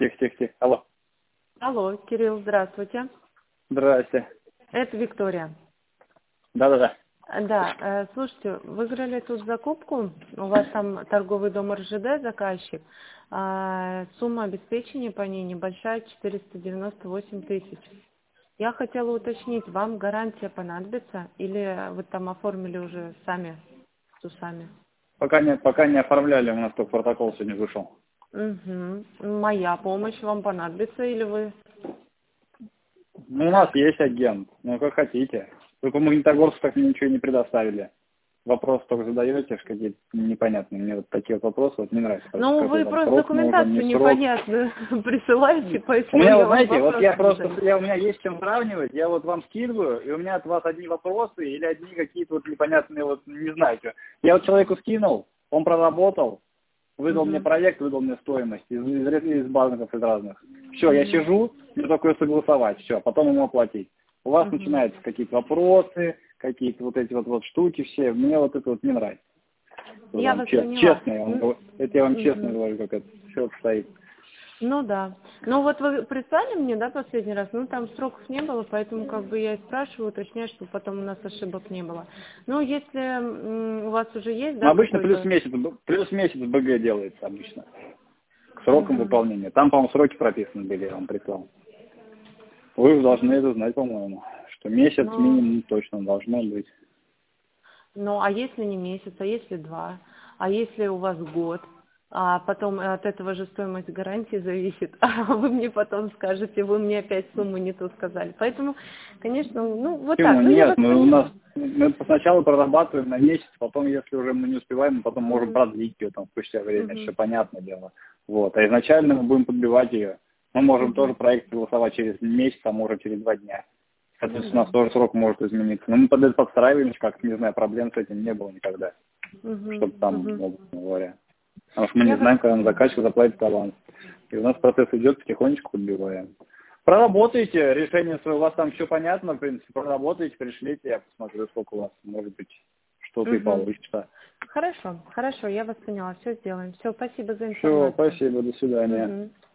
Тихо, тихо, тихо. Алло. Алло, Кирилл, здравствуйте. Здрасте. Это Виктория. Да-да-да. Да, слушайте, выиграли тут закупку, у вас там торговый дом РЖД заказчик, сумма обеспечения по ней небольшая, 498 тысяч. Я хотела уточнить, вам гарантия понадобится или вы там оформили уже сами с усами? Пока не оформляли, у нас только протокол сегодня вышел. Угу. Моя помощь вам понадобится или вы... Ну, у нас есть агент, ну как хотите. Только мы торговцу так ничего не предоставили. Вопросы только задаете, какие-то непонятные. Мне вот такие вот вопросы вот не нравятся. Ну, Какой вы там просто срок нужен, документацию не срок. непонятную присылаете, У поэтому меня, я вот вам знаете, вот я вопросы просто, задаю. у меня есть чем сравнивать, я вот вам скидываю, и у меня от вас одни вопросы или одни какие-то вот непонятные, вот не знаю что. Я вот человеку скинул, он проработал, выдал мне проект, выдал мне стоимость из банков, из разных. Все, я сижу, мне только ее согласовать, все, потом ему оплатить. У вас начинаются какие-то вопросы, какие-то вот эти вот штуки все, мне вот это вот не нравится. Я вас поняла. Честно, это я вам честно говорю, как это все стоит. Ну да. Ну вот вы прислали мне, да, последний раз? Ну там сроков не было, поэтому как бы я и спрашиваю, уточняю, чтобы потом у нас ошибок не было. Ну если у вас уже есть, Ну, да, обычно какой-то... плюс месяц БГ делается обычно. К срокам выполнения. Там, по-моему, сроки прописаны были, я вам прислал. Вы же должны это знать, по-моему, что месяц минимум точно должно быть. Ну, а если не месяц, а если 2, а если у вас год, а потом от этого же стоимость гарантии зависит, а вы мне потом скажете, вы мне опять сумму не ту сказали. Поэтому, конечно, ну, вот Почему? так. Ну, я Нет, вас поняла. мы сначала прорабатываем на месяц, потом, если уже мы не успеваем, мы потом можем продлить ее там спустя время, все понятное дело. Вот. А изначально мы будем подбивать ее. Мы можем тоже проект согласовать через месяц, а может через 2 дня. Соответственно, у нас тоже срок может измениться. Но мы под это подстраиваемся, как, не знаю, проблем с этим не было никогда. Чтобы там, условно говоря. Потому что мы не знаем, когда нам заказчик заплатит аванс. И у нас процесс идет, потихонечку подбиваем. Проработайте решение свое, у вас там все понятно, в принципе, проработайте, пришлите, я посмотрю, сколько у вас, может быть, что-то и получится. Хорошо, хорошо, я вас поняла, все сделаем. Все, спасибо за Все, информацию. спасибо, до свидания.